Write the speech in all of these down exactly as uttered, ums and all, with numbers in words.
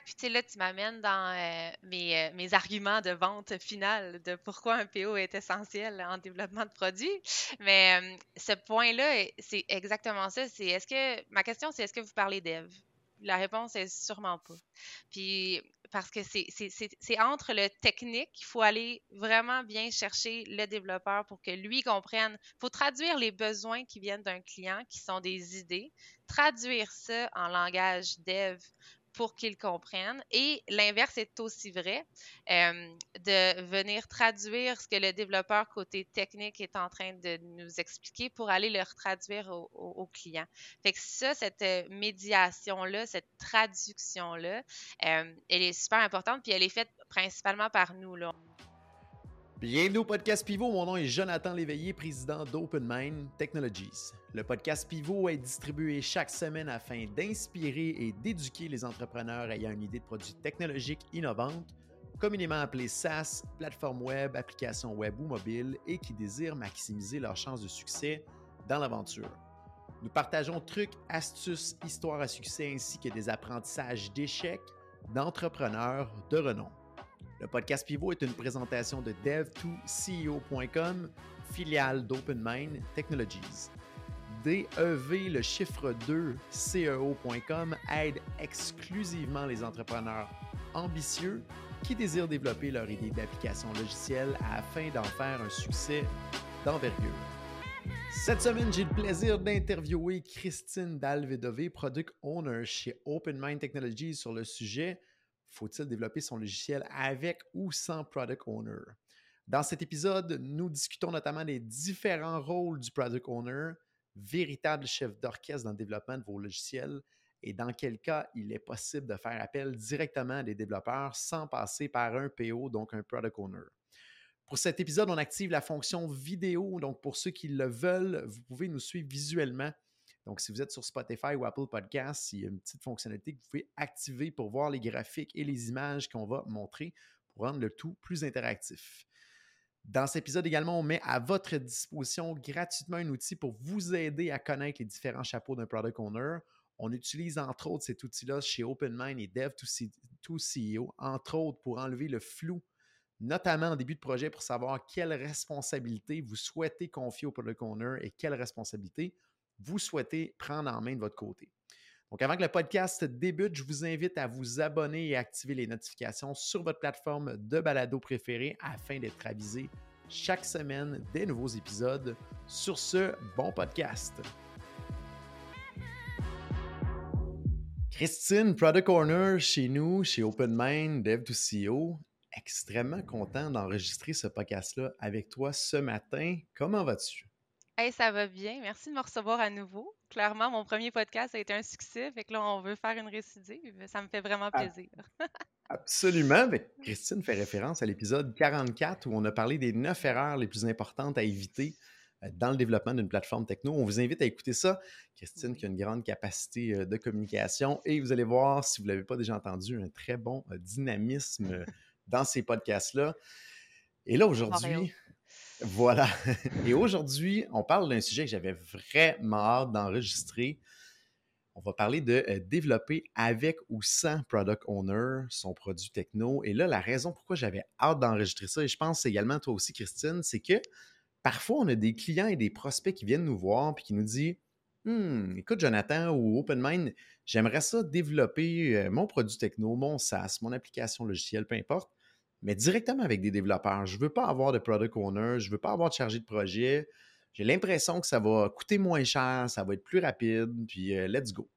Puis, tu sais, là, tu m'amènes dans euh, mes, euh, mes arguments de vente finale de pourquoi un P O est essentiel en développement de produits. Mais euh, ce point-là, eh, c'est exactement ça. C'est est-ce que ma question, c'est est-ce que vous parlez dev? La réponse est sûrement pas. Puis, parce que c'est c'est- c'est- c'est entre le technique, il faut aller vraiment bien chercher le développeur pour que lui comprenne. Il faut traduire les besoins qui viennent d'un client, qui sont des idées, traduire ça en langage dev pour qu'ils comprennent. Et l'inverse est aussi vrai, euh, de venir traduire ce que le développeur côté technique est en train de nous expliquer pour aller le traduire au, au, au client. Fait que ça, cette euh, médiation-là, cette traduction-là, euh, elle est super importante, puis elle est faite principalement par nous, là. Bienvenue au podcast Pivot. Mon nom est Jonathan Léveillé, président d'OpenMind Technologies. Le podcast Pivot est distribué chaque semaine afin d'inspirer et d'éduquer les entrepreneurs ayant une idée de produit technologique innovante, communément appelée SaaS, plateforme web, application web ou mobile, et qui désirent maximiser leurs chances de succès dans l'aventure. Nous partageons trucs, astuces, histoires à succès ainsi que des apprentissages d'échecs d'entrepreneurs de renom. Le podcast Pivot est une présentation de dev to C E O point com, filiale d'OpenMind Technologies. D E V, le chiffre deux, C E O point com aide exclusivement les entrepreneurs ambitieux qui désirent développer leur idée d'application logicielle afin d'en faire un succès d'envergure. Cette semaine, j'ai le plaisir d'interviewer Christine Dalvedové, Product Owner chez OpenMind Technologies sur le sujet « Faut-il développer son logiciel avec ou sans Product Owner ?» Dans cet épisode, nous discutons notamment des différents rôles du Product Owner, véritable chef d'orchestre dans le développement de vos logiciels, et dans quel cas il est possible de faire appel directement à des développeurs sans passer par un P O, donc un Product Owner. Pour cet épisode, on active la fonction vidéo. Donc, pour ceux qui le veulent, vous pouvez nous suivre visuellement. Donc, si vous êtes sur Spotify ou Apple Podcasts, il y a une petite fonctionnalité que vous pouvez activer pour voir les graphiques et les images qu'on va montrer pour rendre le tout plus interactif. Dans cet épisode également, on met à votre disposition gratuitement un outil pour vous aider à connaître les différents chapeaux d'un Product Owner. On utilise entre autres cet outil-là chez OpenMind et dev to C E O, entre autres pour enlever le flou, notamment en début de projet, pour savoir quelle responsabilité vous souhaitez confier au Product Owner et quelle responsabilité vous souhaitez prendre en main de votre côté. Donc, avant que le podcast débute, je vous invite à vous abonner et activer les notifications sur votre plateforme de balado préférée afin d'être avisé chaque semaine des nouveaux épisodes. Sur ce, bon podcast! Christine, Product Owner chez nous, chez OpenMind, dev to C E O. Extrêmement content d'enregistrer ce podcast-là avec toi ce matin. Comment vas-tu? Hey, ça va bien. Merci de me recevoir à nouveau. Clairement, mon premier podcast a été un succès. Fait que là, on veut faire une récidive. Ça me fait vraiment plaisir. Absolument. Mais Christine fait référence à l'épisode quarante-quatre où on a parlé des neuf erreurs les plus importantes à éviter dans le développement d'une plateforme techno. On vous invite à écouter ça. Christine Oui. qui a une grande capacité de communication et vous allez voir, si vous ne l'avez pas déjà entendu, un très bon dynamisme dans ces podcasts-là. Et là, aujourd'hui, voilà. Et aujourd'hui, on parle d'un sujet que j'avais vraiment hâte d'enregistrer. On va parler de euh, développer avec ou sans Product Owner son produit techno. Et là, la raison pourquoi j'avais hâte d'enregistrer ça, et je pense également toi aussi, Christine, c'est que parfois, on a des clients et des prospects qui viennent nous voir et qui nous disent Hum, écoute, Jonathan ou OpenMind, j'aimerais ça développer euh, mon produit techno, mon SaaS, mon application logicielle, peu importe, mais directement avec des développeurs. Je ne veux pas avoir de Product Owner, je ne veux pas avoir de chargé de projet. J'ai l'impression que ça va coûter moins cher, ça va être plus rapide, puis euh, let's go.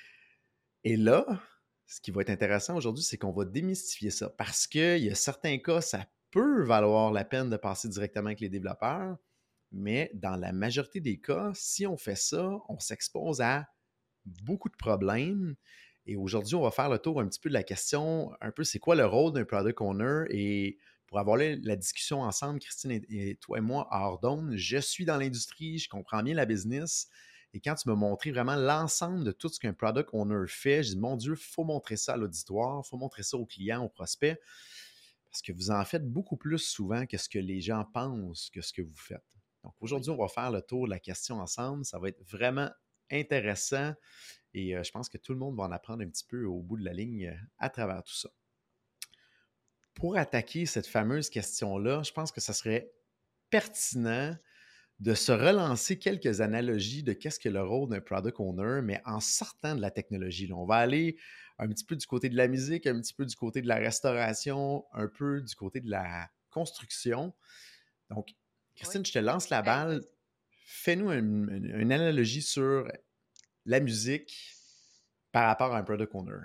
Et là, ce qui va être intéressant aujourd'hui, c'est qu'on va démystifier ça parce qu'il y a certains cas, ça peut valoir la peine de passer directement avec les développeurs, mais dans la majorité des cas, si on fait ça, on s'expose à beaucoup de problèmes. Et aujourd'hui, on va faire le tour un petit peu de la question, un peu c'est quoi le rôle d'un Product Owner, et pour avoir la discussion ensemble, Christine et, et toi et moi, hors d'onde, je suis dans l'industrie, je comprends bien la business. Et quand tu m'as montré vraiment l'ensemble de tout ce qu'un Product Owner fait, j'ai dit, mon Dieu, il faut montrer ça à l'auditoire, il faut montrer ça aux clients, aux prospects, parce que vous en faites beaucoup plus souvent que ce que les gens pensent que ce que vous faites. Donc aujourd'hui, Oui. on va faire le tour de la question ensemble. Ça va être vraiment intéressant et euh, je pense que tout le monde va en apprendre un petit peu au bout de la ligne euh, à travers tout ça. Pour attaquer cette fameuse question-là, je pense que ça serait pertinent de se relancer quelques analogies de qu'est-ce que le rôle d'un product owner, mais en sortant de la technologie. Là, on va aller un petit peu du côté de la musique, un petit peu du côté de la restauration, un peu du côté de la construction. Donc, Oui, Christine, je te oui, lance oui. la Hey, balle. vas-y. Fais-nous une, une- une analogie sur la musique par rapport à un product owner.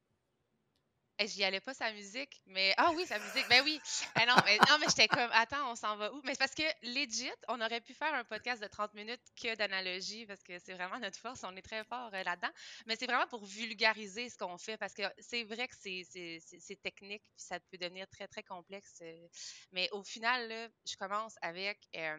Eh, j'y allais pas sa musique, mais ah oui, sa musique. Ben oui. Eh non, mais non, mais j'étais comme attends, on s'en va où? Mais c'est parce que legit, on aurait pu faire un podcast de trente minutes que d'analogie parce que c'est vraiment notre force, on est très fort euh, là-dedans. Mais c'est vraiment pour vulgariser ce qu'on fait parce que c'est vrai que c'est c'est- c'est- c'est technique puis ça peut devenir très très complexe. euh. Mais au final, là, je commence avec euh,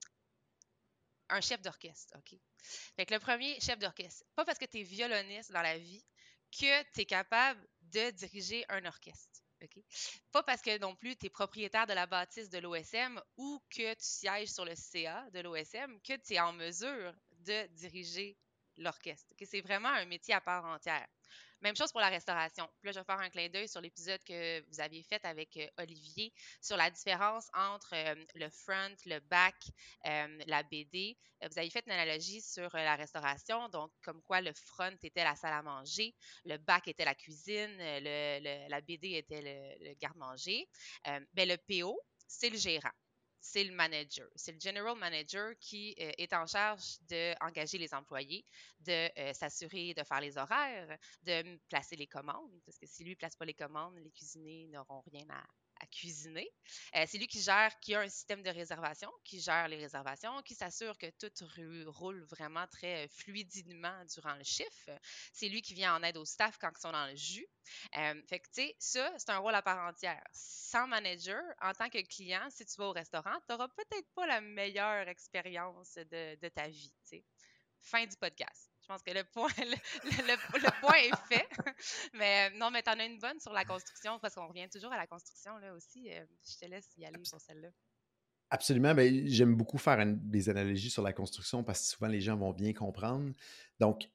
un chef d'orchestre, OK? Fait que le premier chef d'orchestre, pas parce que tu es violoniste dans la vie que tu es capable de diriger un orchestre. OK? Pas parce que non plus tu es propriétaire de la bâtisse de l'O S M ou que tu sièges sur le C A de l'O S M que tu es en mesure de diriger l'orchestre. OK? C'est vraiment un métier à part entière. Même chose pour la restauration. Puis là, je vais faire un clin d'œil sur l'épisode que vous aviez fait avec euh, Olivier sur la différence entre euh, le front, le back, euh, la B D. Euh, Vous avez fait une analogie sur euh, la restauration, donc comme quoi le front était la salle à manger, le back était la cuisine, euh, le, le- la B D était le, le garde-manger. Euh, ben, le P O, c'est le gérant. C'est le manager. C'est le general manager qui euh, est en charge d'engager les employés, de euh, s'assurer de faire les horaires, de placer les commandes, parce que si lui ne place pas les commandes, les cuisiniers n'auront rien à, à cuisiner. Euh, c'est lui qui gère, qui a un système de réservation, qui gère les réservations, qui s'assure que tout roule vraiment très fluidement durant le chiffre. C'est lui qui vient en aide au staff quand ils sont dans le jus. Euh, fait que, tu sais, ça, c'est un rôle à part entière. Sans manager, en tant que client, si tu vas au restaurant, tu n'auras peut-être pas la meilleure expérience de, de ta vie, tu sais. Fin du podcast. Je pense que le point, le, le- le point est fait. Mais euh, non, mais t'en as une bonne sur la construction, parce qu'on revient toujours à la construction là aussi. Euh, je te laisse y aller pour celle-là. Absolument. Ben, j'aime beaucoup faire un- des analogies sur la construction parce que souvent les gens vont bien comprendre. Donc,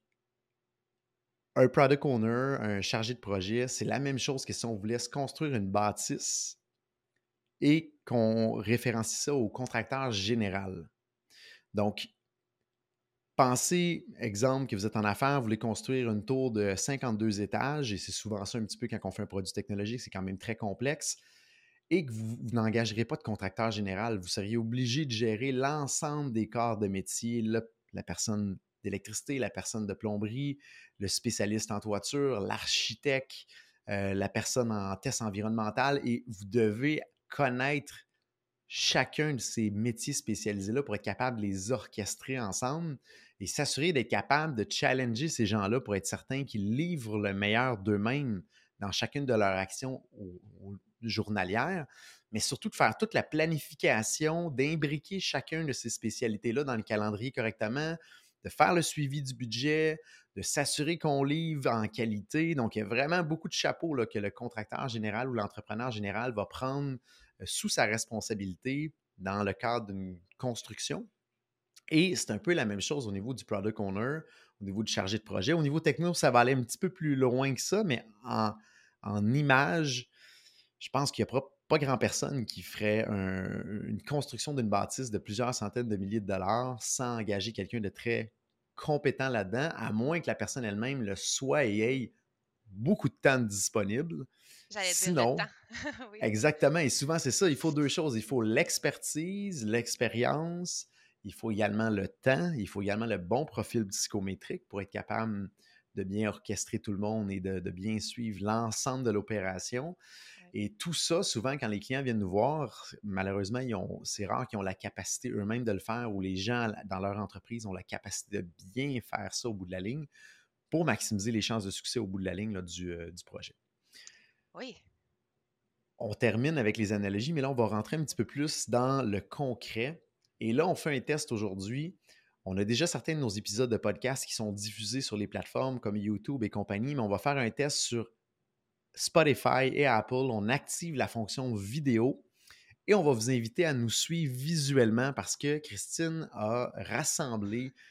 un product owner, un chargé de projet, c'est la même chose que si on voulait se construire une bâtisse et qu'on référencie ça au contracteur général. Donc, pensez, exemple, que vous êtes en affaires, vous voulez construire une tour de cinquante-deux étages, et c'est souvent ça un petit peu quand on fait un produit technologique, c'est quand même très complexe, et que vous, vous n'engagerez pas de contracteur général. Vous seriez obligé de gérer l'ensemble des corps de métier, le- la personne d'électricité, la personne de plomberie, le spécialiste en toiture, l'architecte, euh, la personne en test environnemental, et vous devez connaître chacun de ces métiers spécialisés-là pour être capable de les orchestrer ensemble et s'assurer d'être capable de challenger ces gens-là pour être certain qu'ils livrent le meilleur d'eux-mêmes dans chacune de leurs actions au- au- journalières, mais surtout de faire toute la planification, d'imbriquer chacun de ces spécialités-là dans le calendrier correctement, de faire le suivi du budget, de s'assurer qu'on livre en qualité. Donc, il y a vraiment beaucoup de chapeaux là, que le contracteur général ou l'entrepreneur général va prendre sous sa responsabilité dans le cadre d'une construction. Et c'est un peu la même chose au niveau du product owner, au niveau du chargé de projet. Au niveau techno, ça va aller un petit peu plus loin que ça, mais en, en image, je pense qu'il n'y a pas, pas grand personne qui ferait un- une construction d'une bâtisse de plusieurs centaines de milliers de dollars sans engager quelqu'un de très compétent là-dedans, à moins que la personne elle-même le soit et ait beaucoup de temps disponible. J'allais dire le Sinon, temps. Oui. exactement. Et souvent, c'est ça. Il faut deux choses. Il faut l'expertise, l'expérience. Il faut également le temps. Il faut également le bon profil psychométrique pour être capable de bien orchestrer tout le monde et de, de bien suivre l'ensemble de l'opération. Ouais. Et tout ça, souvent, quand les clients viennent nous voir, malheureusement, ils ont, c'est rare qu'ils ont la capacité eux-mêmes de le faire ou les gens dans leur entreprise ont la capacité de bien faire ça au bout de la ligne pour maximiser les chances de succès au bout de la ligne là, du, euh, du projet. Oui. On termine avec les analogies, mais là, on va rentrer un petit peu plus dans le concret. Et là, on fait un test aujourd'hui. On a déjà certains de nos épisodes de podcast qui sont diffusés sur les plateformes comme YouTube et compagnie, mais on va faire un test sur Spotify et Apple. On active la fonction vidéo et on va vous inviter à nous suivre visuellement parce que Christine a rassemblé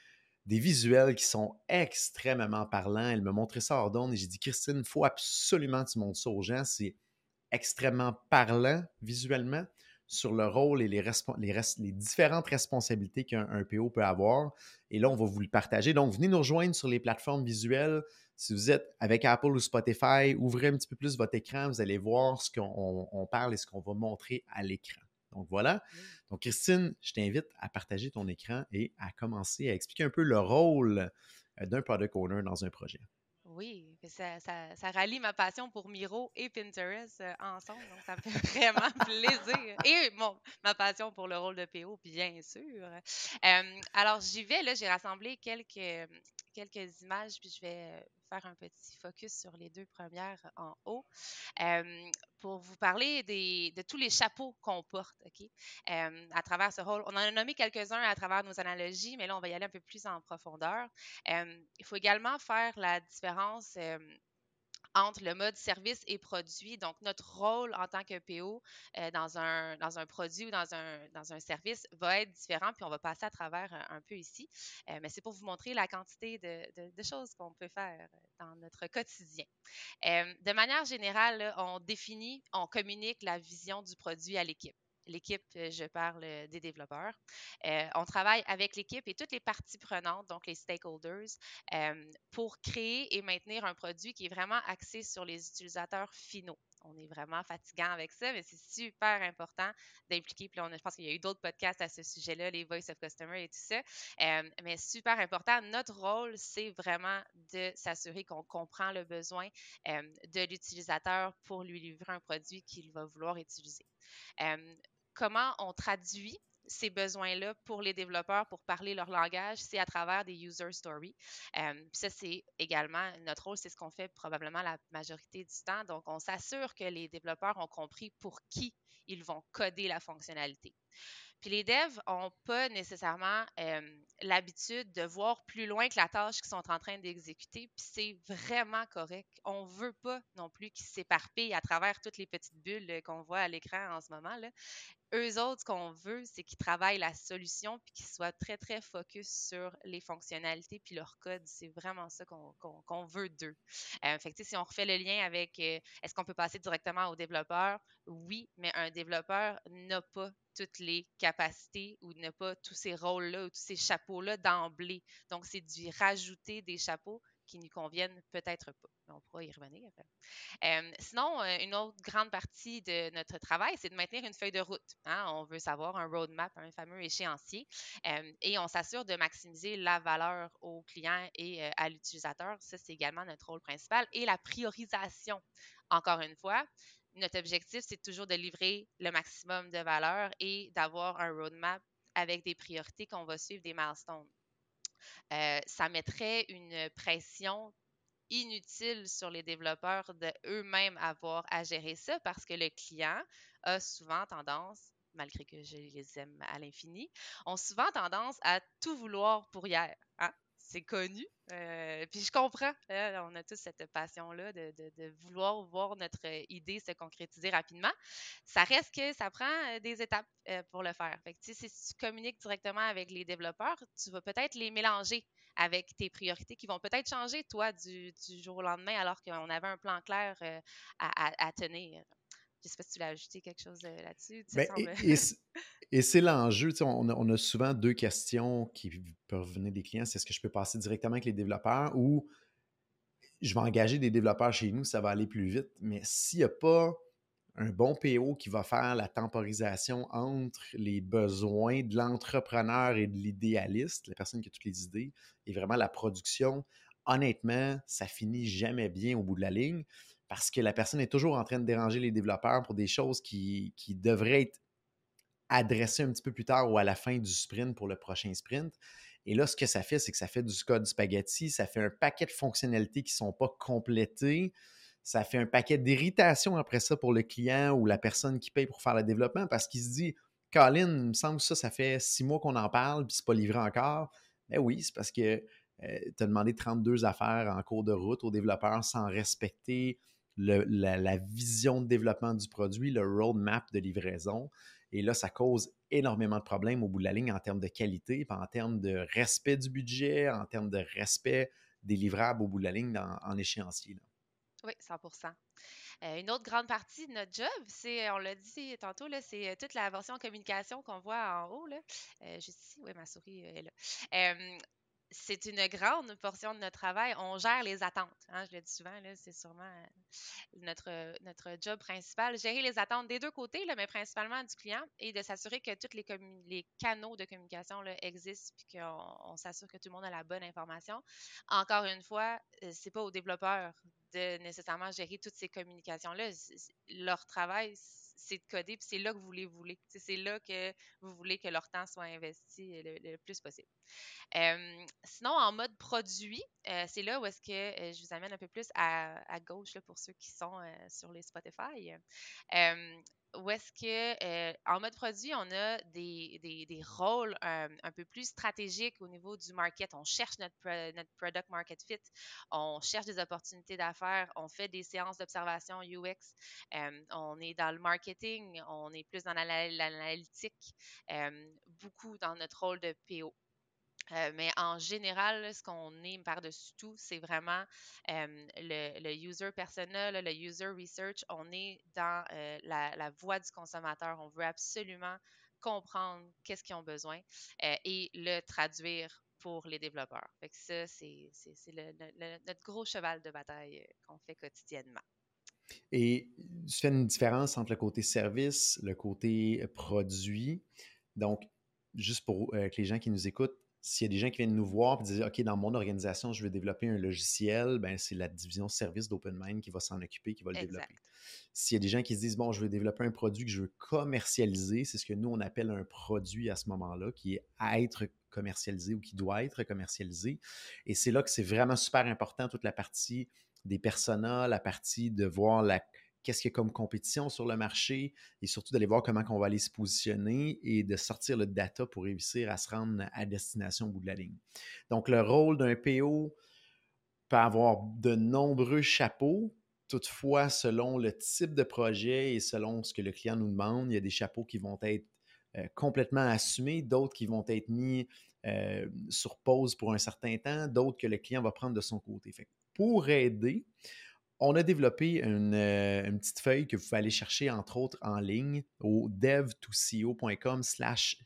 des visuels qui sont extrêmement parlants. Elle m'a montré ça hors d'onde et j'ai dit, Christine, il faut absolument que tu montres ça aux gens. C'est extrêmement parlant visuellement sur le rôle et les, respo- les, res- les différentes responsabilités qu'un un P O peut avoir. Et là, on va vous le partager. Donc, venez nous rejoindre sur les plateformes visuelles. Si vous êtes avec Apple ou Spotify, ouvrez un petit peu plus votre écran. Vous allez voir ce qu'on on- on parle et ce qu'on va montrer à l'écran. Donc, voilà. Oui. Donc, Christine, je t'invite à partager ton écran et à commencer à expliquer un peu le rôle euh, d'un product owner dans un projet. Oui, puis ça, ça, ça rallie ma passion pour Miro et Pinterest euh, ensemble, donc ça me fait vraiment plaisir. Et mon, ma passion pour le rôle de P O, bien sûr. Euh, alors, j'y vais, là, j'ai rassemblé quelques, quelques images, puis je vais euh, faire un petit focus sur les deux premières en haut euh, pour vous parler des, de tous les chapeaux qu'on porte, OK? Euh, à travers ce rôle. On en a nommé quelques-uns à travers nos analogies, mais là, on va y aller un peu plus en profondeur. Euh, il faut également faire la différence euh, entre le mode service et produit. Donc, notre rôle en tant que P O euh, dans, un, dans un produit ou dans un, dans un service va être différent, puis on va passer à travers un, un peu ici. Euh, mais c'est pour vous montrer la quantité de, de, de choses qu'on peut faire dans notre quotidien. Euh, de manière générale, là, on définit, on communique la vision du produit à l'équipe. L'équipe, euh, je parle euh, des développeurs. Euh, on travaille avec l'équipe et toutes les parties prenantes, donc les stakeholders, euh, pour créer et maintenir un produit qui est vraiment axé sur les utilisateurs finaux. On est vraiment fatigant avec ça, mais c'est super important d'impliquer. Puis on a, je pense qu'il y a eu d'autres podcasts à ce sujet-là, les Voice of Customer et tout ça. Euh, mais super important. Notre rôle, c'est vraiment de s'assurer qu'on comprend le besoin euh, de l'utilisateur pour lui livrer un produit qu'il va vouloir utiliser. Euh, comment on traduit ces besoins-là pour les développeurs pour parler leur langage, c'est à travers des user stories. Euh, ça, c'est également notre rôle, c'est ce qu'on fait probablement la majorité du temps. Donc, on s'assure que les développeurs ont compris pour qui ils vont coder la fonctionnalité. Puis les devs n'ont pas nécessairement euh, l'habitude de voir plus loin que la tâche qu'ils sont en train d'exécuter, puis c'est vraiment correct. On ne veut pas non plus qu'ils s'éparpillent à travers toutes les petites bulles qu'on voit à l'écran en ce moment, là. Eux autres, ce qu'on veut, c'est qu'ils travaillent la solution puis qu'ils soient très, très focus sur les fonctionnalités puis leur code. C'est vraiment ça qu'on qu'on, qu'on veut d'eux. Euh, fait que, si on refait le lien avec euh, est-ce qu'on peut passer directement au développeur? Oui, mais un développeur n'a pas toutes les capacités ou n'a pas tous ces rôles-là ou tous ces chapeaux-là d'emblée. Donc, c'est d'y rajouter des chapeaux qui ne conviennent peut-être pas. On pourra y revenir. Euh, sinon, euh, une autre grande partie de notre travail, c'est de maintenir une feuille de route. Hein? On veut savoir un roadmap, un fameux échéancier, euh, et on s'assure de maximiser la valeur au client et euh, à l'utilisateur. Ça, c'est également notre rôle principal. Et la priorisation, encore une fois. Notre objectif, c'est toujours de livrer le maximum de valeur et d'avoir un roadmap avec des priorités qu'on va suivre, des milestones. Euh, ça mettrait une pression inutile sur les développeurs de eux-mêmes avoir à gérer ça parce que le client a souvent tendance, malgré que je les aime à l'infini, ont souvent tendance à tout vouloir pour hier. Hein? C'est connu. Euh, puis je comprends. Hein, on a tous cette passion-là de, de, de, vouloir voir notre idée se concrétiser rapidement. Ça reste que ça prend euh, des étapes euh, pour le faire. Fait que, si tu communiques directement avec les développeurs, tu vas peut-être les mélanger avec tes priorités qui vont peut-être changer, toi, du, du jour au lendemain, alors qu'on avait un plan clair euh, à, à, à, tenir. Je ne sais pas si tu l'as ajouté quelque chose euh, là-dessus. Tu Ben, sembles... et, et, et c'est l'enjeu. On a, on a souvent deux questions qui peuvent venir des clients. C'est est-ce que je peux passer directement avec les développeurs ou je vais engager des développeurs chez nous, ça va aller plus vite. Mais s'il n'y a pas un bon P O qui va faire la temporisation entre les besoins de l'entrepreneur et de l'idéaliste, la personne qui a toutes les idées, et vraiment la production, honnêtement, ça finit jamais bien au bout de la ligne parce que la personne est toujours en train de déranger les développeurs pour des choses qui, qui devraient être adressées un petit peu plus tard ou à la fin du sprint pour le prochain sprint. Et là, ce que ça fait, c'est que ça fait du code spaghetti, ça fait un paquet de fonctionnalités qui ne sont pas complétées, ça fait un paquet d'irritations après ça pour le client ou la personne qui paye pour faire le développement parce qu'il se dit « Colin, il me semble que ça, ça fait six mois qu'on en parle puis c'est pas livré encore. » Ben oui, c'est parce que euh, tu as demandé trente-deux affaires en cours de route aux développeurs sans respecter le, la, la vision de développement du produit, le roadmap de livraison. Et là, ça cause énormément de problèmes au bout de la ligne en termes de qualité, puis en termes de respect du budget, en termes de respect des livrables au bout de la ligne dans- en échéancier, là. Oui, cent pour cent. Euh, une autre grande partie de notre job, c'est, on l'a dit tantôt, là, c'est euh, toute la version communication qu'on voit en haut, là. Euh, juste ici, oui, ma souris euh, est là. Euh, c'est une grande portion de notre travail. On gère les attentes, hein, je le dis souvent, là, c'est sûrement euh, notre, notre job principal, gérer les attentes des deux côtés, là, mais principalement du client et de s'assurer que tous les, commu- les canaux de communication là, existent puis qu'on on s'assure que tout le monde a la bonne information. Encore une fois, euh, c'est pas aux développeurs de nécessairement gérer toutes ces communications-là. C- c- Leur travail, c'est de coder, puis c'est là que vous les voulez. Tu sais, c'est là que vous voulez que leur temps soit investi le, le plus possible. Euh, sinon, en mode produit, euh, c'est là où est-ce que euh, je vous amène un peu plus à, à gauche là, pour ceux qui sont euh, sur les Spotify. Euh, où est-ce que, euh, en mode produit, on a des, des, des rôles euh, un peu plus stratégiques au niveau du market. On cherche notre, pro- notre product market fit, on cherche des opportunités d'affaires, on fait des séances d'observation U X, euh, on est dans le marketing, on est plus dans l'ana- l'analytique, euh, beaucoup dans notre rôle de P O. Euh, mais en général, là, ce qu'on est par-dessus tout, c'est vraiment euh, le, le user persona, là, le user research. On est dans euh, la, la voix du consommateur. On veut absolument comprendre qu'est-ce qu'ils ont besoin euh, et le traduire pour les développeurs. Fait que ça, c'est, c'est, c'est le- le- le- notre gros cheval de bataille euh, qu'on fait quotidiennement. Et tu fais une différence entre le côté service, le côté produit. Donc, juste pour euh, que les gens qui nous écoutent, s'il y a des gens qui viennent nous voir et disent OK, dans mon organisation, je veux développer un logiciel, ben, c'est la division service d'OpenMind qui va s'en occuper, qui va le développer. Exact. S'il y a des gens qui se disent bon, je veux développer un produit que je veux commercialiser, c'est ce que nous, on appelle un produit à ce moment-là, qui est à être commercialisé ou qui doit être commercialisé. Et c'est là que c'est vraiment super important, toute la partie des personas, la partie de voir la, qu'est-ce qu'il y a comme compétition sur le marché et surtout d'aller voir comment on va aller se positionner et de sortir le data pour réussir à se rendre à destination au bout de la ligne. Donc, le rôle d'un P O peut avoir de nombreux chapeaux. Toutefois, selon le type de projet et selon ce que le client nous demande, il y a des chapeaux qui vont être euh, complètement assumés, d'autres qui vont être mis euh, sur pause pour un certain temps, d'autres que le client va prendre de son côté. Fait que pour aider, on a développé une, euh, une petite feuille que vous pouvez aller chercher, entre autres, en ligne au dev to c o point com slash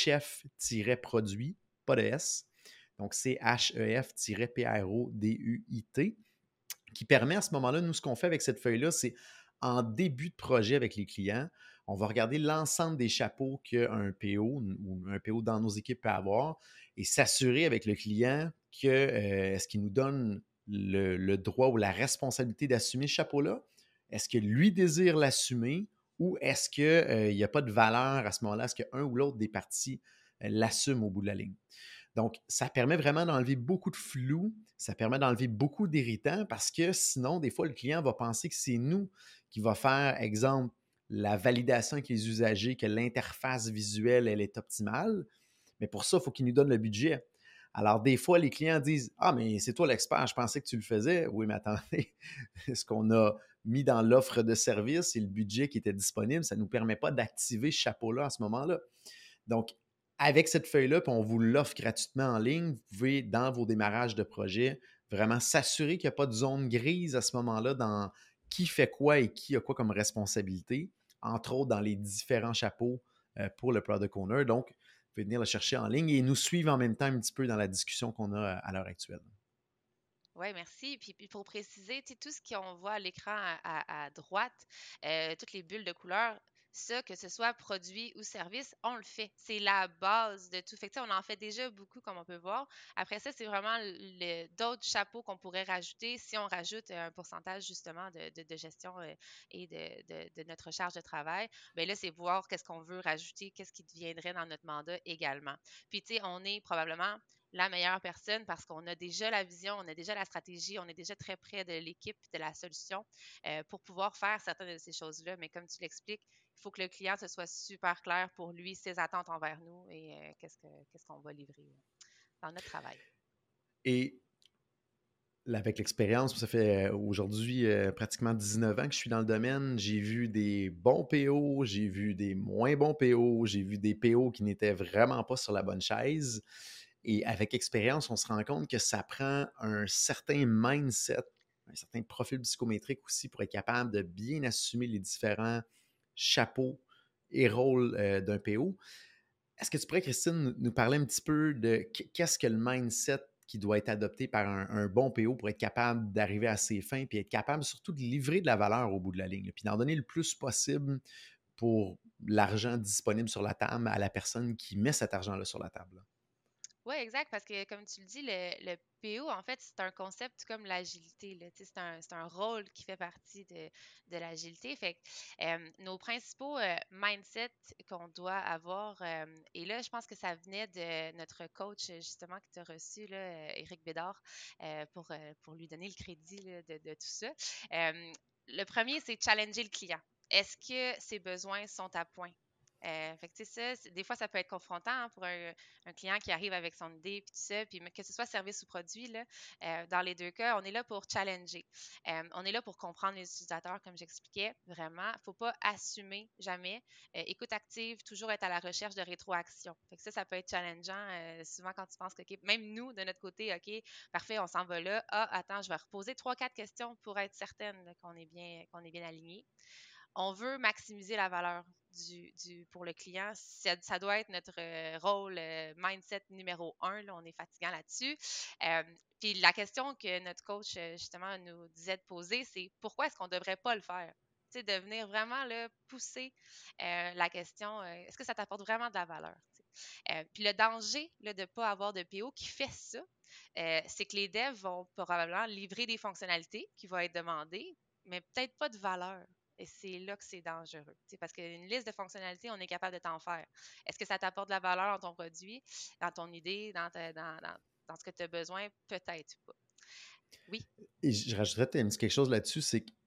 chef-produit, pas de S. Donc, c'est H E F-P R O D U I T, qui permet à ce moment-là, nous, ce qu'on fait avec cette feuille-là, c'est en début de projet avec les clients, on va regarder l'ensemble des chapeaux qu'un P O ou un P O dans nos équipes peut avoir et s'assurer avec le client que euh, est-ce qu'il nous donne le, le droit ou la responsabilité d'assumer ce chapeau-là? Est-ce que lui désire l'assumer ou est-ce qu'il euh, n'y a pas de valeur à ce moment-là? Est-ce qu'un ou l'autre des parties euh, l'assume au bout de la ligne? Donc, ça permet vraiment d'enlever beaucoup de flou, ça permet d'enlever beaucoup d'irritants parce que sinon, des fois, le client va penser que c'est nous qui va faire, exemple, la validation avec les usagers, que l'interface visuelle, elle est optimale. Mais pour ça, il faut qu'il nous donne le budget. Alors, des fois, les clients disent Ah, mais c'est toi l'expert, je pensais que tu le faisais. Oui, mais attendez, ce qu'on a mis dans l'offre de service et le budget qui était disponible, ça ne nous permet pas d'activer ce chapeau-là à ce moment-là. Donc, avec cette feuille-là, puis on vous l'offre gratuitement en ligne, vous pouvez, dans vos démarrages de projet, vraiment s'assurer qu'il n'y a pas de zone grise à ce moment-là dans qui fait quoi et qui a quoi comme responsabilité, entre autres dans les différents chapeaux euh, pour le product owner. Donc, vous pouvez venir le chercher en ligne et nous suivre en même temps un petit peu dans la discussion qu'on a à l'heure actuelle. Oui, merci. Puis, puis pour préciser, tu sais, tout ce qu'on voit à l'écran à, à- à droite, euh, toutes les bulles de couleur, ça, que ce soit produit ou service, on le fait. C'est la base de tout. Fait que, tu sais, on en fait déjà beaucoup, comme on peut voir. Après ça, c'est vraiment le- d'autres chapeaux qu'on pourrait rajouter si on rajoute un pourcentage, justement, de, de- de gestion euh, et de, de- de notre charge de travail. Bien là, c'est voir qu'est-ce qu'on veut rajouter, qu'est-ce qui deviendrait dans notre mandat également. Puis, tu sais, on est probablement la meilleure personne parce qu'on a déjà la vision, on a déjà la stratégie, on est déjà très près de l'équipe, de la solution euh, pour pouvoir faire certaines de ces choses-là. Mais comme tu l'expliques, il faut que le client se soit super clair pour lui, ses attentes envers nous et euh, qu'est-ce que, qu'est-ce qu'on va livrer dans notre travail. Et Là, avec l'expérience, ça fait euh, aujourd'hui euh, pratiquement dix-neuf ans que je suis dans le domaine. J'ai vu des bons P O, j'ai vu des moins bons P O, j'ai vu des P O qui n'étaient vraiment pas sur la bonne chaise. Et avec expérience, on se rend compte que ça prend un certain mindset, un certain profil psychométrique aussi pour être capable de bien assumer les différents chapeaux et rôles euh, d'un P O. Est-ce que tu pourrais, Christine, nous parler un petit peu de qu'est-ce que le mindset qui doit être adopté par un, un bon P O pour être capable d'arriver à ses fins, puis être capable surtout de livrer de la valeur au bout de la ligne, là, puis d'en donner le plus possible pour l'argent disponible sur la table à la personne qui met cet argent-là sur la table? Oui, exact, parce que comme tu le dis, le, le P O, en fait, c'est un concept tout comme l'agilité, là, tu sais, c'est un, c'est un rôle qui fait partie de, de l'agilité. Fait que euh, nos principaux euh, mindsets qu'on doit avoir, euh, et là, je pense que ça venait de notre coach, justement, qui t'a reçu, là, euh, Éric Bédard, euh, pour, euh, pour lui donner le crédit là, de, de tout ça. Euh, le premier, c'est challenger le client. Est-ce que ses besoins sont à point? Euh, fait que, tu sais, ça, c'est- des fois, ça peut être confrontant hein, pour un, un client qui arrive avec son idée, puis tout ça, puis que ce soit service ou produit, là, euh, dans les deux cas, on est là pour challenger. Euh, on est là pour comprendre les utilisateurs, comme j'expliquais, vraiment. Il ne faut pas assumer jamais. Euh, écoute active, toujours être à la recherche de rétroaction. Fait que ça, ça peut être challengeant. Euh, souvent, quand tu penses que, OK, même nous, de notre côté, OK, parfait, on s'en va là. Ah, attends, je vais reposer trois, quatre questions pour être certaine là, qu'on est bien, qu'on est bien aligné. On veut maximiser la valeur du, du, pour le client. Ça, ça doit être notre euh, rôle euh, mindset numéro un. Là, on est fatigant là-dessus. Euh, puis la question que notre coach, euh, justement, nous disait de poser, c'est pourquoi est-ce qu'on ne devrait pas le faire? Tu sais, de venir vraiment là, pousser euh, la question, euh, est-ce que ça t'apporte vraiment de la valeur? Euh, puis le danger là, de ne pas avoir de P O qui fait ça, euh, c'est que les devs vont probablement livrer des fonctionnalités qui vont être demandées, mais peut-être pas de valeur. Et c'est là que c'est dangereux. T'sais, parce qu'une liste de fonctionnalités, on est capable de t'en faire. Est-ce que ça t'apporte de la valeur dans ton produit, dans ton idée, dans, ta- dans, dans, dans ce que tu as besoin? Peut-être pas. Oui, Et je rajouterais quelque chose là-dessus, c'est que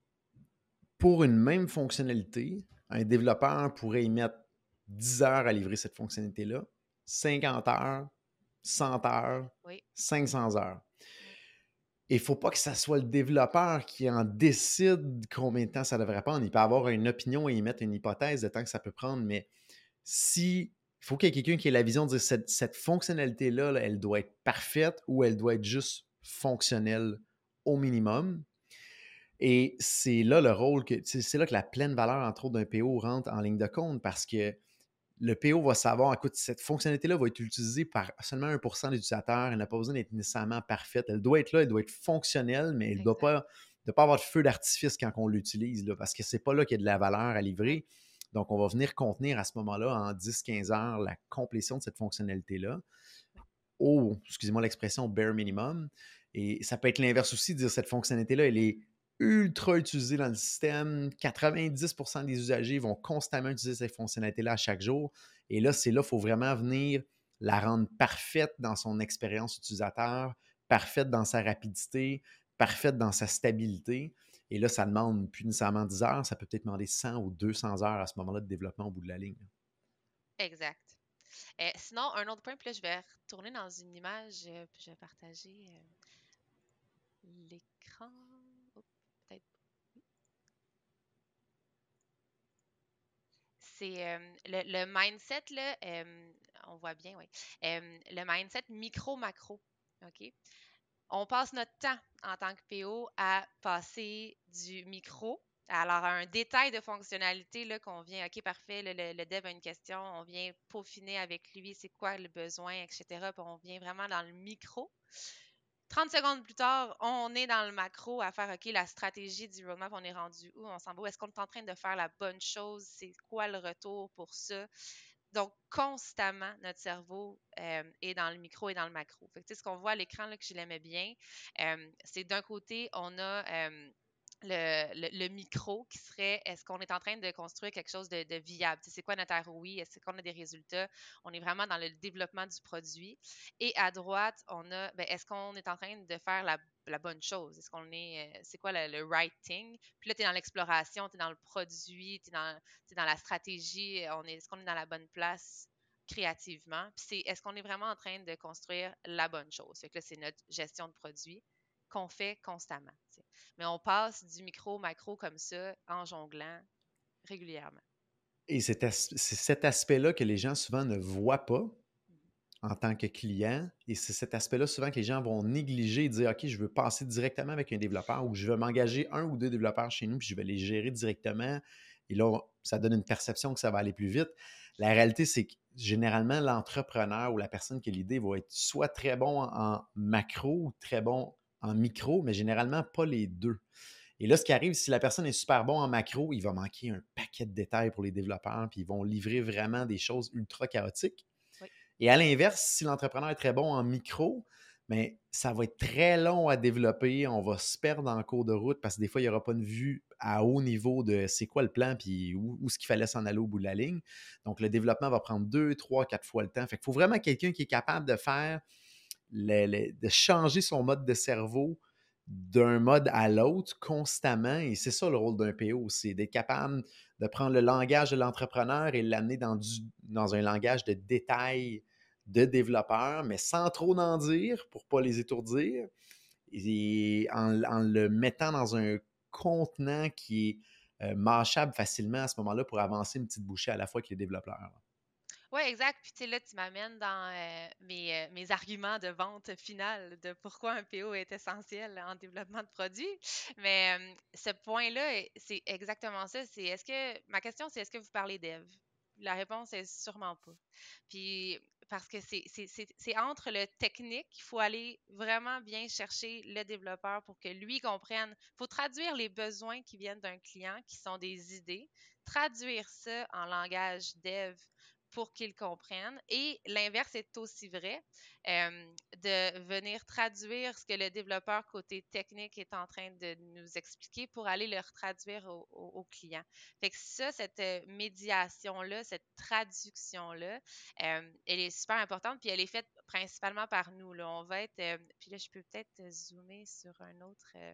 pour une même fonctionnalité, un développeur pourrait y mettre dix heures à livrer cette fonctionnalité-là, cinquante heures, cent heures, oui. cinq cents heures. Mm, Et il ne faut pas que ça soit le développeur qui en décide combien de temps ça devrait prendre. Il peut avoir une opinion et y mettre une hypothèse de temps que ça peut prendre, mais si il faut qu'il y ait quelqu'un qui ait la vision de dire cette, cette fonctionnalité-là, là, elle doit être parfaite ou elle doit être juste fonctionnelle au minimum. Et c'est là le rôle que c'est là que la pleine valeur, entre autres, d'un P O rentre en ligne de compte parce que le P O va savoir, écoute, cette fonctionnalité-là va être utilisée par seulement un pour cent des utilisateurs. Elle n'a pas besoin d'être nécessairement parfaite. Elle doit être là, elle doit être fonctionnelle, mais elle ne doit exact. pas, doit pas avoir de feu d'artifice quand on l'utilise, là, parce que c'est pas là qu'il y a de la valeur à Mm, livrer. Donc, on va venir contenir à ce moment-là, en dix quinze heures, la complétion de cette fonctionnalité-là au, excusez-moi l'expression, bare minimum. Et ça peut être l'inverse aussi, de dire cette fonctionnalité-là, elle est ultra utilisée dans le système. quatre-vingt-dix pour cent des usagers vont constamment utiliser cette fonctionnalité-là à chaque jour. Et là, c'est là qu'il faut vraiment venir la rendre parfaite dans son expérience utilisateur, parfaite dans sa rapidité, parfaite dans sa stabilité. Et là, ça demande plus nécessairement dix heures, ça peut peut-être demander cent ou deux cents heures à ce moment-là de développement au bout de la ligne. exact. Euh, sinon, un autre point, puis là, je vais retourner dans une image, euh, puis je vais partager euh, l'écran. Oups, peut-être. C'est euh, le, le mindset, là, euh, on voit bien, oui. Euh, le mindset micro-macro. OK? On passe notre temps en tant que P O à passer du micro. Alors, un détail de fonctionnalité là, qu'on vient, OK, parfait, le, le, le dev a une question, on vient peaufiner avec lui, c'est quoi le besoin, et cetera. Puis on vient vraiment dans le micro. trente secondes plus tard, on est dans le macro à faire, OK, la stratégie du roadmap, on est rendu où? On s'en va où? Est-ce qu'on est en train de faire la bonne chose? C'est quoi le retour pour ça? Donc, constamment, notre cerveau euh, est dans le micro et dans le macro. Fait que, tu sais, ce qu'on voit à l'écran, là, que je l'aimais bien, euh, c'est d'un côté, on a euh, le, le- le micro qui serait est-ce qu'on est en train de construire quelque chose de, de viable? Tu sais, c'est quoi notre R O I? Est-ce qu'on a des résultats? On est vraiment dans le développement du produit. Et à droite, on a ben, est-ce qu'on est en train de faire la, la bonne chose? Est-ce qu'on est. euh, c'est quoi le, le right thing? Puis là, tu es dans l'exploration, tu es dans le produit, tu es dans, t'sais, dans la stratégie. On est, est-ce qu'on est dans la bonne place créativement? Puis c'est est-ce qu'on est vraiment en train de construire la bonne chose? Fait que là, c'est notre gestion de produit. qu'on fait constamment. T'sais. Mais on passe du micro au macro comme ça en jonglant régulièrement. Et c'est as- c'est cet aspect-là que les gens souvent ne voient pas Mhm. en tant que client. Et c'est cet aspect-là souvent que les gens vont négliger et dire, OK, je veux passer directement avec un développeur ou je veux m'engager un ou deux développeurs chez nous puis je vais les gérer directement. Et là, ça donne une perception que ça va aller plus vite. La réalité, c'est que généralement, l'entrepreneur ou la personne qui a l'idée va être soit très bon en macro ou très bon en micro, mais généralement pas les deux. Et là, ce qui arrive, si la personne est super bon en macro, il va manquer un paquet de détails pour les développeurs, puis ils vont livrer vraiment des choses ultra chaotiques. Oui. Et à l'inverse, si l'entrepreneur est très bon en micro, bien, ça va être très long à développer. On va se perdre en cours de route parce que des fois, il n'y aura pas une vue à haut niveau de c'est quoi le plan puis où, où ce qu'il fallait s'en aller au bout de la ligne. Donc, le développement va prendre deux, trois, quatre fois le temps. Fait qu'il faut vraiment quelqu'un qui est capable de faire, le- le- de changer son mode de cerveau d'un mode à l'autre constamment. Et c'est ça le rôle d'un P O, c'est d'être capable de prendre le langage de l'entrepreneur et l'amener dans, du, dans un langage de détail de développeur, mais sans trop en dire pour ne pas les étourdir, et en, en le mettant dans un contenant qui est euh, mâchable facilement à ce moment-là pour avancer une petite bouchée à la fois avec les développeurs. Oui, exact. Puis, tu sais, là, tu m'amènes dans euh, mes, euh, mes arguments de vente finale de pourquoi un P O est essentiel en développement de produits. Mais euh, ce point-là, eh, c'est exactement ça. C'est est-ce que ma question, c'est est-ce que vous parlez dev? La réponse est sûrement pas. Puis, parce que c'est c'est- c'est- c'est entre le technique, il faut aller vraiment bien chercher le développeur pour que lui comprenne. Il faut traduire les besoins qui viennent d'un client, qui sont des idées, traduire ça en langage dev pour qu'ils comprennent. Et l'inverse est aussi vrai, euh, de venir traduire ce que le développeur côté technique est en train de nous expliquer pour aller le traduire au, au, au client. Fait que ça, cette euh, médiation-là, cette traduction-là, euh, elle est super importante, puis elle est faite principalement par nous. Là. On va être, euh, puis là, je peux peut-être zoomer sur un autre... euh,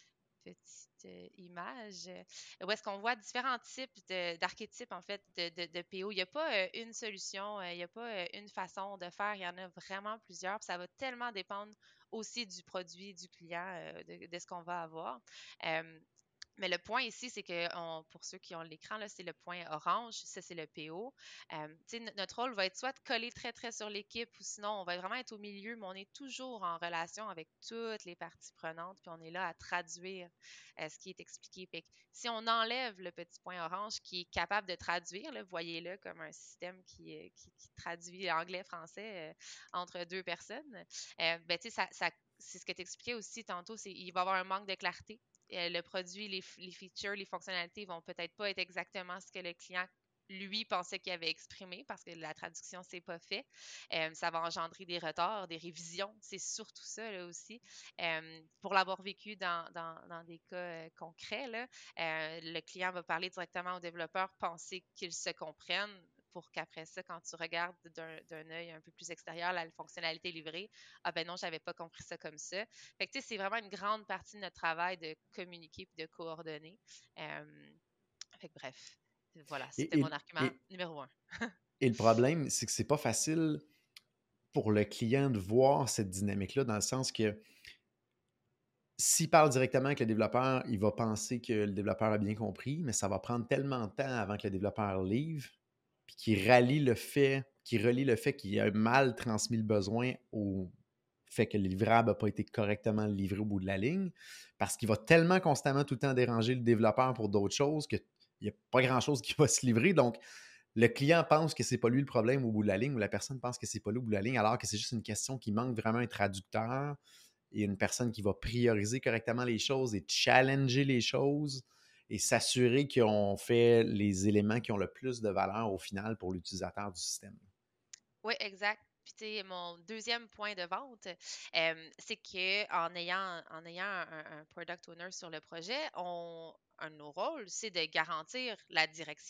petite euh, image euh, où est-ce qu'on voit différents types de- d'archétypes, en fait, de, de- de P O. Il n'y a pas euh, une solution, euh, il n'y a pas euh, une façon de faire, il y en a vraiment plusieurs. Puis ça va tellement dépendre aussi du produit, du client, euh, de, de ce qu'on va avoir. Euh, mais le point ici, c'est que on- pour ceux qui ont l'écran, là, c'est le point orange, ça c'est le P O. Euh, tu sais, no- notre rôle va être soit de coller très très sur l'équipe ou sinon on va vraiment être au milieu, mais on est toujours en relation avec toutes les parties prenantes, puis on est là à traduire euh, ce qui est expliqué. Fait que si on enlève le petit point orange qui est capable de traduire, là, voyez-le comme un système qui, euh, qui, qui traduit anglais-français euh, entre deux personnes, euh, ben, tu sais, ça, ça- c'est ce que tu expliquais aussi tantôt, c'est il va y avoir un manque de clarté. Euh, le produit, les, les features, les fonctionnalités vont peut-être pas être exactement ce que le client lui pensait qu'il avait exprimé parce que la traduction c'est pas fait. Euh, ça va engendrer des retards, des révisions. C'est surtout ça là, aussi. Euh, pour l'avoir vécu dans, dans, dans des cas euh, concrets, là, euh, le client va parler directement au développeur, penser qu'ils se comprennent pour qu'après ça, quand tu regardes d'un, d'un œil un peu plus extérieur la fonctionnalité livrée, ah ben non, j'avais pas compris ça comme ça. Fait que tu sais, c'est vraiment une grande partie de notre travail de communiquer et de coordonner. Euh, fait que bref, voilà, c'était Et, mon et, argument et, numéro un. et le problème, c'est que c'est pas facile pour le client de voir cette dynamique-là, dans le sens que s'il parle directement avec le développeur, il va penser que le développeur a bien compris, mais ça va prendre tellement de temps avant que le développeur livre, puis qu'il rallie le fait, qu'il relie le fait qu'il a mal transmis le besoin au fait que le livrable n'a pas été correctement livré au bout de la ligne, parce qu'il va tellement constamment tout le temps déranger le développeur pour d'autres choses qu'il n'y a pas grand-chose qui va se livrer. Donc, le client pense que c'est pas lui le problème au bout de la ligne, ou la personne pense que c'est pas lui au bout de la ligne, alors que c'est juste une question qui manque vraiment un traducteur et une personne qui va prioriser correctement les choses et challenger les choses et s'assurer qu'on fait les éléments qui ont le plus de valeur au final pour l'utilisateur du système. Oui, exact. Puis, tu sais, mon deuxième point de vente, euh, c'est que en ayant, en ayant un, un product owner sur le projet, on, un de nos rôles, c'est de garantir la direction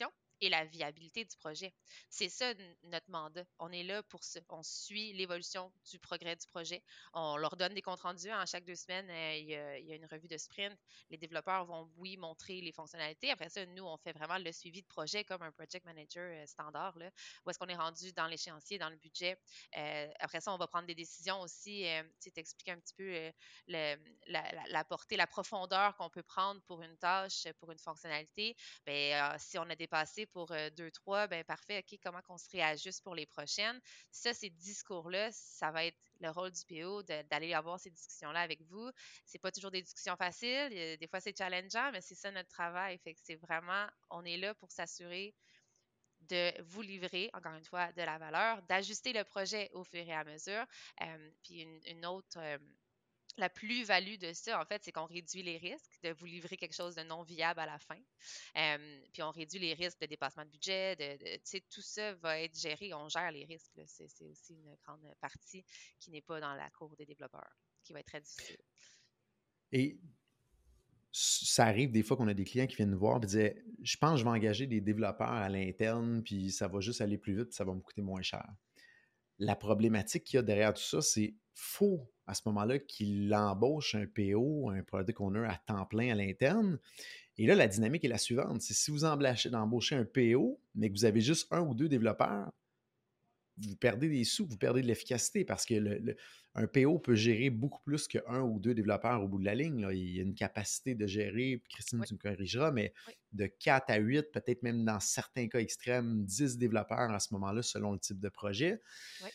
et la viabilité du projet. C'est ça n- notre mandat. On est là pour ça. On suit l'évolution du progrès du projet. On leur donne des comptes rendus. En chaque deux semaines, euh, il y a, il y a une revue de sprint. Les développeurs vont, oui, montrer les fonctionnalités. Après ça, nous, on fait vraiment le suivi de projet comme un project manager euh, standard, là, où est-ce qu'on est rendu dans l'échéancier, dans le budget. Euh, après ça, on va prendre des décisions aussi, euh, tu sais, t'expliquer un petit peu euh, le- la, la- la portée, la profondeur qu'on peut prendre pour une tâche, pour une fonctionnalité. Ben, euh, si on a dépassé pour euh, deux, trois, ben parfait, OK, comment qu'on se réajuste pour les prochaines? Ça, ces discours-là, ça va être le rôle du P O de- d'aller avoir ces discussions-là avec vous. C'est pas toujours des discussions faciles, il y a- des fois c'est challengeant, mais c'est ça notre travail. Fait que c'est vraiment, on est là pour s'assurer de vous livrer, encore une fois, de la valeur, d'ajuster le projet au fur et à mesure. Euh, puis une, une autre, euh, la plus-value de ça, en fait, c'est qu'on réduit les risques de vous livrer quelque chose de non viable à la fin. Euh, puis on réduit les risques de dépassement de budget, de, de- tu sais, tout ça va être géré, on gère les risques, là. C'est, c'est aussi une grande partie qui n'est pas dans la cour des développeurs, qui va être très difficile. Et ça arrive des fois qu'on a des clients qui viennent nous voir et disent je pense que je vais engager des développeurs à l'interne, puis ça va juste aller plus vite, puis ça va me coûter moins cher. La problématique qu'il y a derrière tout ça, c'est faut à ce moment-là qu'il embauche un P O, un product owner à temps plein à l'interne. Et là, la dynamique est la suivante. C'est si vous embauchez, embauchez un P O, mais que vous avez juste un ou deux développeurs, vous perdez des sous, vous perdez de l'efficacité parce que le, le- un P O peut gérer beaucoup plus qu'un ou deux développeurs au bout de la ligne. Là. Il y a une capacité de gérer, puis Christine, Oui, tu me corrigeras, mais oui, de quatre à huit, peut-être même dans certains cas extrêmes, dix développeurs à ce moment-là, selon le type de projet. oui,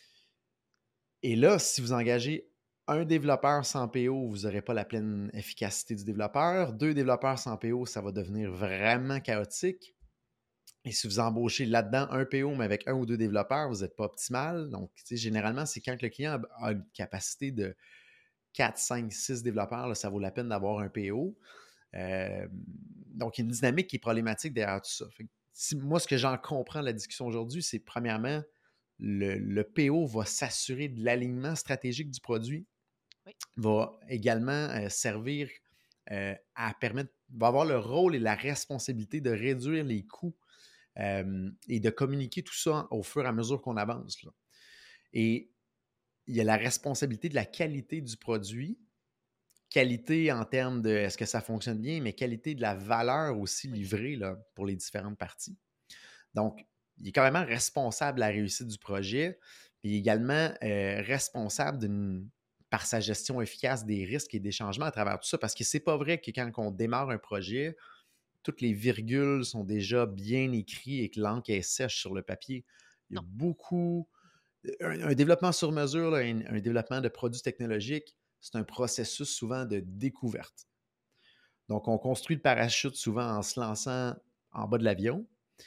Et là, si vous engagez un développeur sans P O, vous n'aurez pas la pleine efficacité du développeur. Deux développeurs sans P O, ça va devenir vraiment chaotique. Et si vous embauchez là-dedans un P O, mais avec un ou deux développeurs, vous n'êtes pas optimal. Donc, tu sais, généralement, c'est quand le client a une capacité de quatre, cinq, six développeurs, là, ça vaut la peine d'avoir un P O. Euh, donc, il y a une dynamique qui est problématique derrière tout ça. Fait que si, moi, ce que j'en comprends de la discussion aujourd'hui, c'est premièrement, le, le P O va s'assurer de l'alignement stratégique du produit, oui, va également euh, servir euh, à permettre, va avoir le rôle et la responsabilité de réduire les coûts euh, et de communiquer tout ça au fur et à mesure qu'on avance, là. Et il y a la responsabilité de la qualité du produit, qualité en termes de est-ce que ça fonctionne bien, mais qualité de la valeur aussi oui. livrée là, pour les différentes parties. Donc, il est quand même responsable de la réussite du projet, puis également euh, responsable d'une par sa gestion efficace des risques et des changements à travers tout ça, parce que c'est pas vrai que quand on démarre un projet, toutes les virgules sont déjà bien écrites et que l'encre est sèche sur le papier. Il y a Non, beaucoup. Un, un développement sur mesure, là, un, un développement de produits technologiques, c'est un processus souvent de découverte. Donc, on construit le parachute souvent en se lançant en bas de l'avion.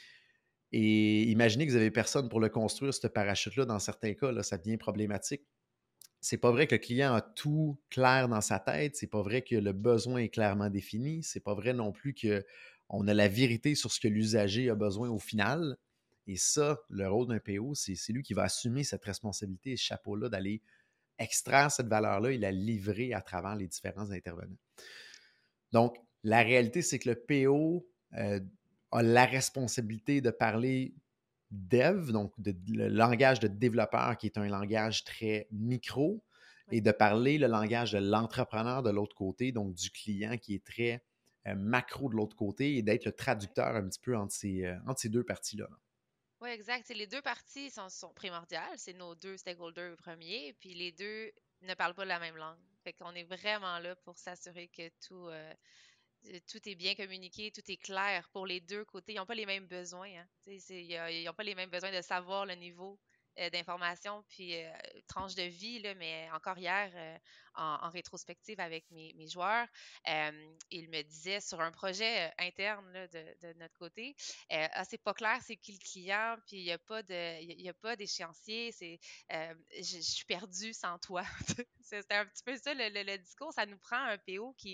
Et imaginez que vous n'avez personne pour le construire, ce parachute-là, dans certains cas, là, ça devient problématique. C'est pas vrai que le client a tout clair dans sa tête. C'est pas vrai que le besoin est clairement défini. C'est pas vrai non plus qu'on a la vérité sur ce que l'usager a besoin au final. Et ça, le rôle d'un P O, c'est, c'est lui qui va assumer cette responsabilité et ce chapeau-là d'aller extraire cette valeur-là et la livrer à travers les différents intervenants. Donc, la réalité, c'est que le P O euh, a la responsabilité de parler dev, donc de, le langage de développeur qui est un langage très micro, oui. et de parler le langage de l'entrepreneur de l'autre côté, donc du client qui est très euh, macro de l'autre côté, et d'être le Ouais. traducteur un petit peu entre ces, euh, entre ces deux parties-là. Oui, exact. C'est les deux parties sont, sont primordiales. C'est nos deux stakeholders premiers, puis les deux ne parlent pas la même langue. Fait qu'on est vraiment là pour s'assurer que tout, euh, euh, tout est bien communiqué, tout est clair pour les deux côtés. Ils n'ont pas les mêmes besoins, hein. Tu sais, c'est- y a- ils n'ont pas les mêmes besoins de savoir le niveau euh, d'information, puis euh, tranche de vie, là, mais encore hier, euh, en, en rétrospective avec mes, mes joueurs, euh, ils me disaient sur un projet euh, interne là, de, de notre côté, euh, ah, c'est pas clair c'est qui le client, puis il n'y a pas de, il y a- il y a pas d'échéancier, c'est, euh, je, je suis perdue sans toi. C'était un petit peu ça le, le- le discours. Ça nous prend un P O qui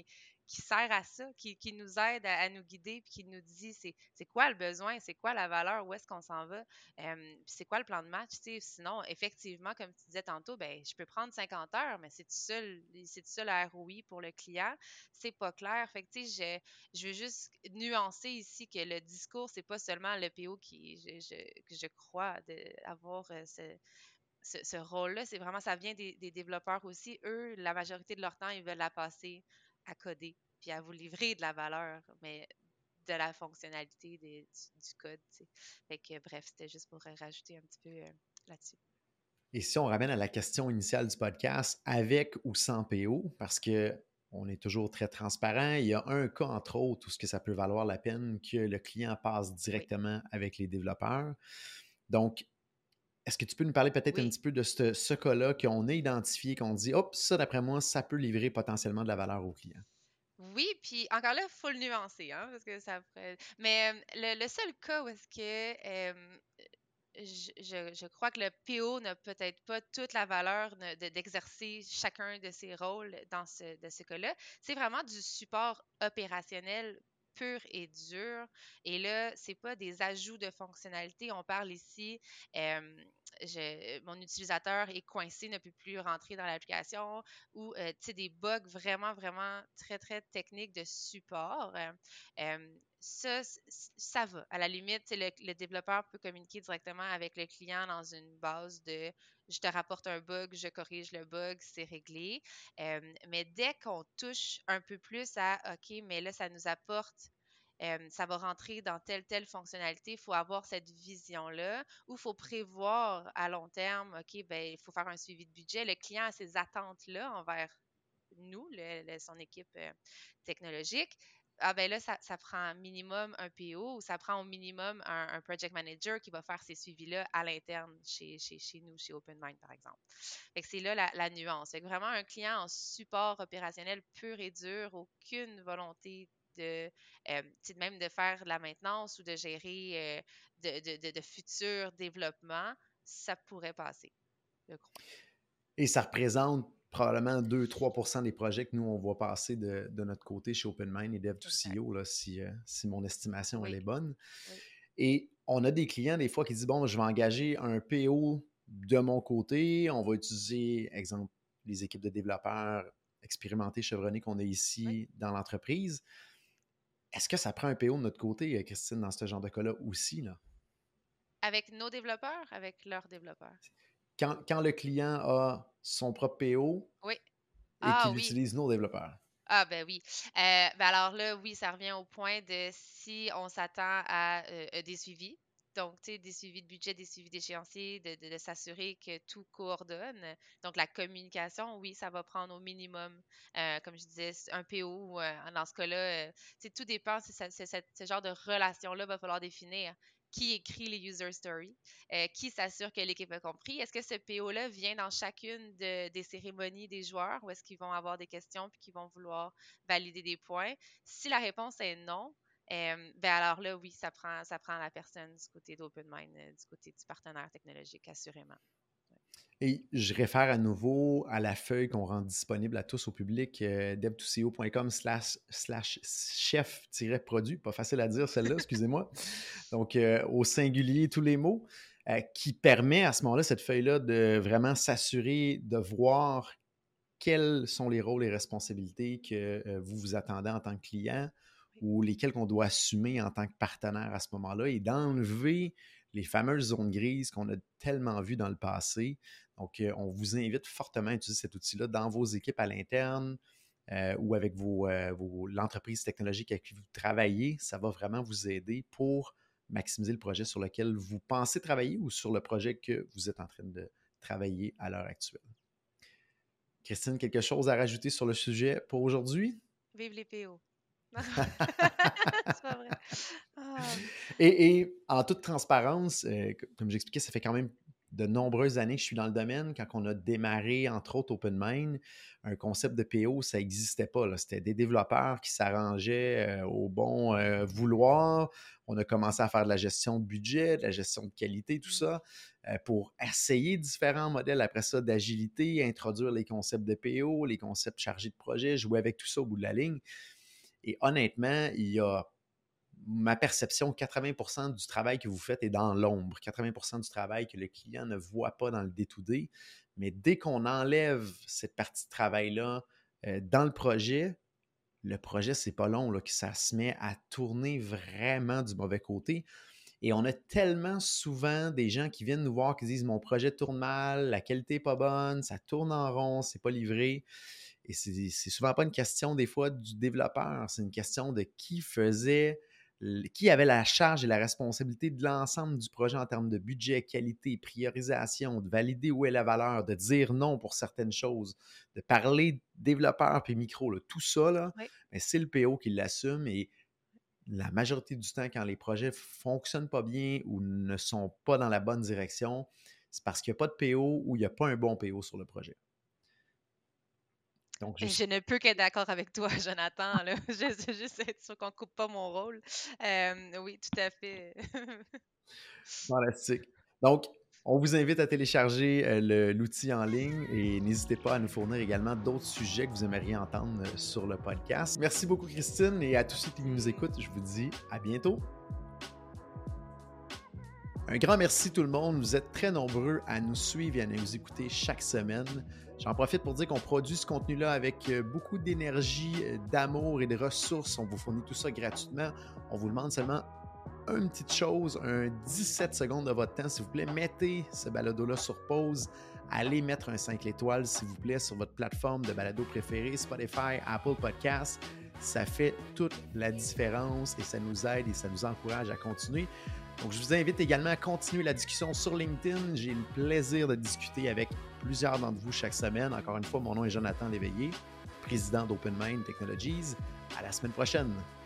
qui sert à ça, qui, qui nous aide à, à nous guider, puis qui nous dit c'est, c'est quoi le besoin, c'est quoi la valeur, où est-ce qu'on s'en va, euh, puis c'est quoi le plan de match, tu sais. Sinon, effectivement, comme tu disais tantôt, ben, je peux prendre cinquante heures, mais c'est ça, le- c'est ça le R O I pour le client, c'est pas clair. Fait que, tu sais, je, je veux juste nuancer ici que le discours, c'est pas seulement le P O qui, je, je- que je crois de, avoir euh, ce, ce, ce rôle-là, c'est vraiment, ça vient des, des développeurs aussi. Eux, la majorité de leur temps, ils veulent la passer à coder, puis à vous livrer de la valeur, mais de la fonctionnalité des- du, du code, tu sais. Fait que, bref, c'était juste pour euh, rajouter un petit peu euh, là-dessus. Et si on ramène à la question initiale du podcast, avec ou sans P O, parce que on est toujours très transparent, il y a un cas, entre autres, où ce que ça peut valoir la peine que le client passe Oui, directement avec les développeurs. Donc, est-ce que tu peux nous parler peut-être un oui. petit peu de ce, ce cas-là qu'on a identifié, qu'on dit, hop, ça, d'après moi, ça peut livrer potentiellement de la valeur au client? Oui, puis encore là, il faut le nuancer, hein, parce que ça pourrait... Mais euh, le, le seul cas où est-ce que euh, je, je- je crois que le P O n'a peut-être pas toute la valeur ne- de- d'exercer chacun de ses rôles dans ce, de ce cas-là. C'est vraiment du support opérationnel pur et dur. Et là, c'est pas des ajouts de fonctionnalités. On parle ici, euh, je- mon utilisateur est coincé, ne peut plus rentrer dans l'application ou euh, tu sais, des bugs vraiment, vraiment très, très techniques de support. Euh, euh, ça, c- ça va. À la limite, tu sais, le, le développeur peut communiquer directement avec le client dans une base de je te rapporte un bug, je corrige le bug, c'est réglé. Euh, mais dès qu'on touche un peu plus à OK, mais là, ça nous apporte. euh, ça va rentrer dans telle, telle fonctionnalité. Il faut avoir cette vision-là ou il faut prévoir à long terme, OK, ben, il faut faire un suivi de budget. Le client a ces attentes-là envers nous, le- le- son équipe euh, technologique. Ah ben là, ça, ça prend minimum un P O ou ça prend au minimum un, un project manager qui va faire ces suivis-là à l'interne chez, chez, chez nous, chez OpenMind, par exemple. Fait que c'est là la, la nuance. Fait que vraiment un client en support opérationnel pur et dur, aucune volonté de, euh, tu sais, même de faire de la maintenance ou de gérer euh, de, de, de, de futurs développements, ça pourrait passer, je crois. Et ça représente probablement deux à trois pour cent des projets que nous, on voit passer de, de notre côté chez OpenMind et dev to Exact. C E O, là, si, euh, si mon estimation elle Oui, est bonne. oui, Et on a des clients, des fois, qui disent, bon, je vais engager un P O de mon côté. On va utiliser, exemple, les équipes de développeurs expérimentés, chevronnés qu'on a oui. ici dans l'entreprise. Est-ce que ça prend un P O de notre côté, euh, Christine, dans ce genre de cas-là aussi, là? Avec nos développeurs, avec leurs développeurs. Quand, quand le client a son propre P O Oui. et Ah qu'il oui. utilise nos développeurs. Ah ben oui. Euh, ben alors là, oui, ça revient au point de si on s'attend à euh, euh, des suivis. Donc, tu sais, des suivis de budget, des suivis d'échéancier, de, de, de s'assurer que tout coordonne. Donc, la communication, oui, ça va prendre au minimum, euh, comme je disais, un P O. Ou, euh, dans ce cas-là, euh, tu sais, tout dépend. C'est, ça- c'est cette- ce genre de relation-là va falloir définir. Qui écrit les user stories? Euh, qui s'assure que l'équipe a compris? Est-ce que ce P O-là vient dans chacune de- des cérémonies des joueurs ou est-ce qu'ils vont avoir des questions puis qu'ils vont vouloir valider des points? Si la réponse est non, euh, ben alors là, oui, ça prend, ça prend la personne du côté d'OpenMind, euh, du côté du partenaire technologique, assurément. Et je réfère à nouveau à la feuille qu'on rend disponible à tous au public, euh, dev to C E O point com slash, slash chef-produit, pas facile à dire celle-là, excusez-moi. Donc, euh, au singulier, tous les mots, euh, qui permet à ce moment-là, cette feuille-là, de vraiment s'assurer de voir quels sont les rôles et responsabilités que euh, vous vous attendez en tant que client Oui. ou lesquels qu'on doit assumer en tant que partenaire à ce moment-là et d'enlever les fameuses zones grises qu'on a tellement vues dans le passé. Donc, euh, on vous invite fortement à utiliser cet outil-là dans vos équipes à l'interne euh, ou avec vos, euh, vos, l'entreprise technologique avec qui vous travaillez. Ça va vraiment vous aider pour maximiser le projet sur lequel vous pensez travailler ou sur le projet que vous êtes en train de travailler à l'heure actuelle. Christine, quelque chose à rajouter sur le sujet pour aujourd'hui? Vive les P O. Non, c'est pas vrai. Ah, et, et en toute transparence, euh, comme j'expliquais, ça fait quand même de nombreuses années que je suis dans le domaine. Quand on a démarré, entre autres, OpenMind, un concept de P O, ça n'existait pas, là. C'était des développeurs qui s'arrangeaient euh, au bon euh, vouloir. On a commencé à faire de la gestion de budget, de la gestion de qualité, tout mm, ça, euh, pour essayer différents modèles après ça d'agilité, introduire les concepts de P O, les concepts chargés de projet, jouer avec tout ça au bout de la ligne. Et honnêtement, il y a ma perception, quatre-vingts pour cent du travail que vous faites est dans l'ombre. quatre-vingts pour cent du travail que le client ne voit pas dans le day-to-day. Mais dès qu'on enlève cette partie de travail-là euh, dans le projet, le projet, c'est pas long là, que ça se met à tourner vraiment du mauvais côté. Et on a tellement souvent des gens qui viennent nous voir qui disent « Mon projet tourne mal, la qualité n'est pas bonne, ça tourne en rond, c'est pas livré. » Et c'est, c'est souvent pas une question des fois du développeur, c'est une question de qui faisait, qui avait la charge et la responsabilité de l'ensemble du projet en termes de budget, qualité, priorisation, de valider où est la valeur, de dire non pour certaines choses, de parler développeur puis micro, là, tout ça, là, Oui. mais c'est le P O qui l'assume et la majorité du temps, quand les projets ne fonctionnent pas bien ou ne sont pas dans la bonne direction, c'est parce qu'il n'y a pas de P O ou il n'y a pas un bon P O sur le projet. Donc, je... je ne peux qu'être d'accord avec toi, Jonathan. Là. Je veux juste être sûr qu'on ne coupe pas mon rôle. Euh, oui, tout à fait. Fantastique. Donc, on vous invite à télécharger euh, le, l'outil en ligne et n'hésitez pas à nous fournir également d'autres sujets que vous aimeriez entendre euh, sur le podcast. Merci beaucoup, Christine, et à tous ceux qui nous écoutent, je vous dis à bientôt. Un grand merci tout le monde. Vous êtes très nombreux à nous suivre et à nous écouter chaque semaine. J'en profite pour dire qu'on produit ce contenu-là avec beaucoup d'énergie, d'amour et de ressources. On vous fournit tout ça gratuitement. On vous demande seulement une petite chose, un dix-sept secondes de votre temps, s'il vous plaît. Mettez ce balado-là sur pause. Allez mettre un cinq étoiles, s'il vous plaît, sur votre plateforme de balado préférée, Spotify, Apple Podcasts. Ça fait toute la différence et ça nous aide et ça nous encourage à continuer. Donc, je vous invite également à continuer la discussion sur LinkedIn. J'ai le plaisir de discuter avec plusieurs d'entre vous chaque semaine. Encore une fois, mon nom est Jonathan Léveillé, président d'Open Mind Technologies. À la semaine prochaine.